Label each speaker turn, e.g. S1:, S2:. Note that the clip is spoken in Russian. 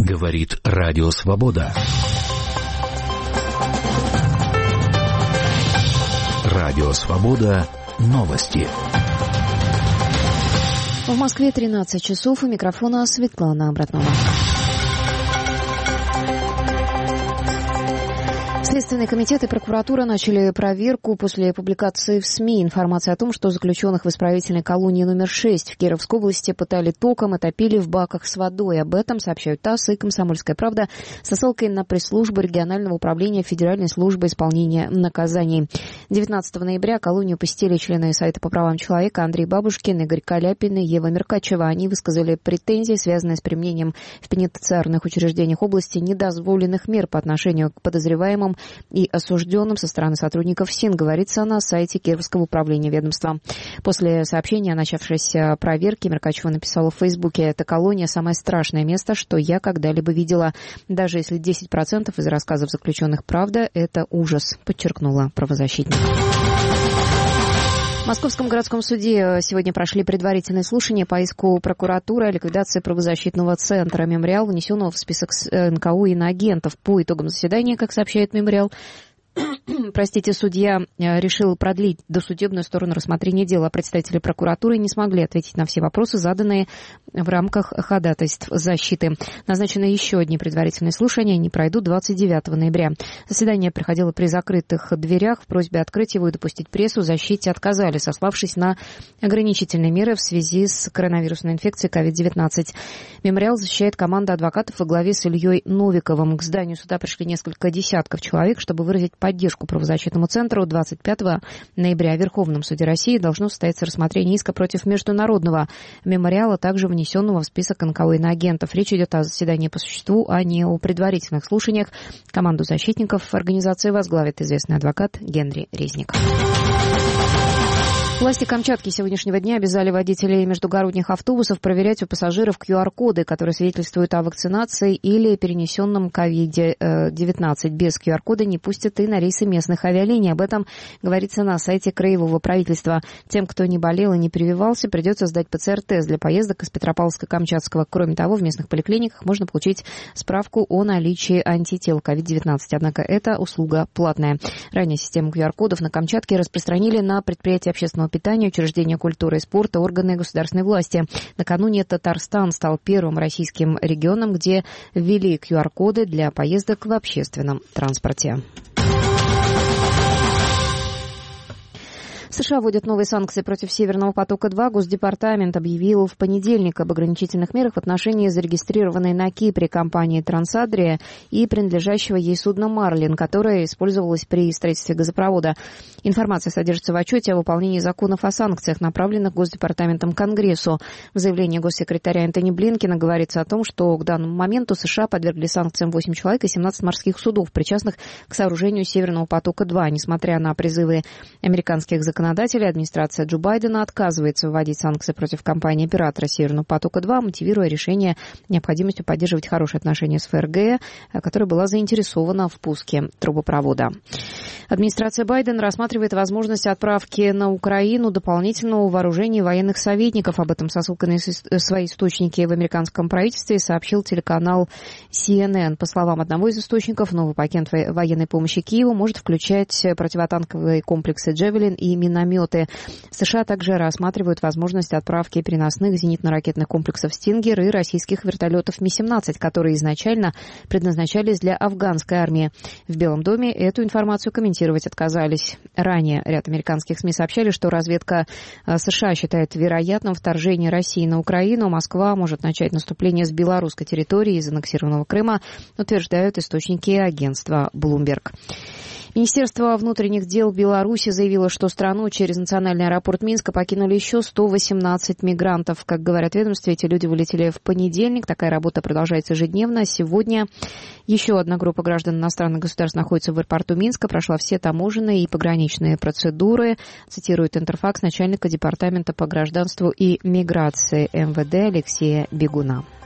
S1: Говорит Радио Свобода. Радио Свобода. Новости.
S2: В Москве 13 часов. У микрофона Светлана Абратнова. Следственный комитет и прокуратура начали проверку после публикации в СМИ информации о том, что заключенных в исправительной колонии номер 6 в Кировской области пытали током и топили в баках с водой. Об этом сообщают ТАСС и «Комсомольская правда» со ссылкой на пресс-службу регионального управления Федеральной службы исполнения наказаний. 19 ноября колонию посетили члены сайта по правам человека Андрей Бабушкин, Игорь Каляпин и Ева Меркачева. Они высказали претензии, связанные с применением в пенитенциарных учреждениях области недозволенных мер по отношению к подозреваемым и осужденным со стороны сотрудников СИН, говорится на сайте Кировского управления ведомства. После сообщения о начавшейся проверке Меркачева написала в Фейсбуке: «Эта колония – самое страшное место, что я когда-либо видела. Даже если 10% из рассказов заключенных правда, это ужас», подчеркнула правозащитник. В Московском городском суде сегодня прошли предварительные слушания по иску прокуратуры о ликвидации правозащитного центра «Мемориал», внесенного в список НКО иноагентов. По итогам заседания, как сообщает «Мемориал», судья решил продлить досудебную сторону рассмотрения дела. Представители прокуратуры не смогли ответить на все вопросы, заданные в рамках ходатайств защиты. Назначены еще одни предварительные слушания, они пройдут 29 ноября. Заседание проходило при закрытых дверях. В просьбе открыть его и допустить прессу защите отказали, сославшись на ограничительные меры в связи с коронавирусной инфекцией COVID-19. «Мемориал» защищает команда адвокатов во главе с Ильей Новиковым. К зданию суда пришли несколько десятков человек, чтобы выразить поддержку правозащитному центру. 25 ноября в Верховном суде России должно состояться рассмотрение иска против международного «Мемориала», также внесенного в список НКО иноагентов. Речь идет о заседании по существу, а не о предварительных слушаниях. Команду защитников организации возглавит известный адвокат Генри Резник. Власти Камчатки сегодняшнего дня обязали водителей междугородних автобусов проверять у пассажиров QR-коды, которые свидетельствуют о вакцинации или перенесенном COVID-19. Без QR-кода не пустят и на рейсы местных авиалиний. Об этом говорится на сайте краевого правительства. Тем, кто не болел и не прививался, придется сдать ПЦР-тест для поездок из Петропавловска-Камчатского. Кроме того, в местных поликлиниках можно получить справку о наличии антител COVID-19. Однако эта услуга платная. Ранее систему QR-кодов на Камчатке распространили на предприятия общественного питания, учреждения культуры и спорта, органы государственной власти. Накануне Татарстан стал первым российским регионом, где ввели QR-коды для поездок в общественном транспорте. США вводят новые санкции против «Северного потока-2». Госдепартамент объявил в понедельник об ограничительных мерах в отношении зарегистрированной на Кипре компании «Трансадрия» и принадлежащего ей судна «Марлин», которое использовалось при строительстве газопровода. Информация содержится в отчете о выполнении законов о санкциях, направленных Госдепартаментом к Конгрессу. В заявлении госсекретаря Энтони Блинкена говорится о том, что к данному моменту США подвергли санкциям 8 человек и 17 морских судов, причастных к сооружению «Северного потока-2». Несмотря на призывы американских законодателей, администрация Джо Байдена отказывается вводить санкции против компании-оператора «Северного потока-2», мотивируя решение необходимостью поддерживать хорошие отношения с ФРГ, которая была заинтересована в пуске трубопровода. Администрация Байдена рассматривает возможность отправки на Украину дополнительного вооружения и военных советников. Об этом со ссылкой на свои источники в американском правительстве сообщил телеканал CNN. По словам одного из источников, новый пакет военной помощи Киеву может включать противотанковые комплексы «Джавелин» и минометы. США также рассматривают возможность отправки переносных зенитно-ракетных комплексов «Стингер» и российских вертолетов Ми-17, которые изначально предназначались для афганской армии. В Белом доме эту информацию комментировать отказались. Ранее ряд американских СМИ сообщали, что разведка США считает вероятным вторжение России на Украину. Москва может начать наступление с белорусской территории из аннексированного Крыма, утверждают источники агентства Bloomberg. Министерство внутренних дел Беларуси заявило, что страну через национальный аэропорт Минска покинули еще 118 мигрантов. Как говорят в ведомстве, эти люди вылетели в понедельник. Такая работа продолжается ежедневно. Сегодня еще одна группа граждан иностранных государств находится в аэропорту Минска, прошла все таможенные и пограничные процедуры, цитирует Интерфакс начальника департамента по гражданству и миграции МВД Алексея Бегуна.